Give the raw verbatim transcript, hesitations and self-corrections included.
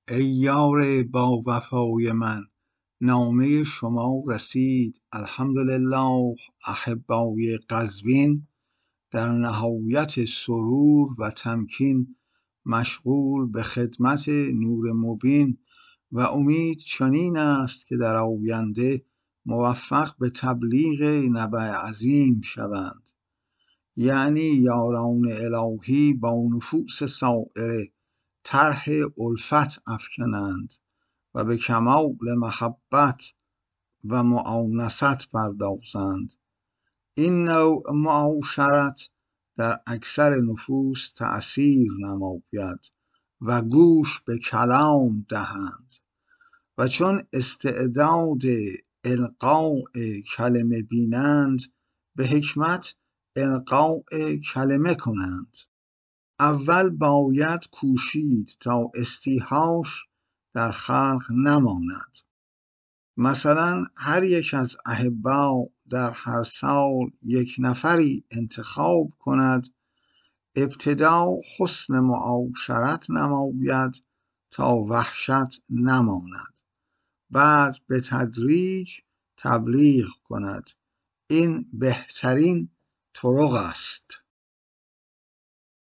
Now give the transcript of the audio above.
ای یار با وفای من، نامه شما رسید الحمدلله. احبای قزوین در نهایت سرور و تمکین مشغول به خدمت نور مبین و امید چنین است که در آینده موفق به تبلیغ نبع عظیم شوند. یعنی یاران الهی با نفوس سائره طرح الفت افکنند و به کمال محبت و مؤانست پردازند. این نوع معاشرت در اکثر نفوس تأثیر نماید و گوش به کلام دهند و چون استعداد القاء کلمه بینند به حکمت القاء کلمه کنند. اول باید کوشید تا استیحاش در خلق نماند. مثلا هر یک از احبا در هر سال یک نفری انتخاب کند، ابتدا حسن معاشرت نماید تا وحشت نماند، بعد به تدریج تبلیغ کند. این بهترین طرق است.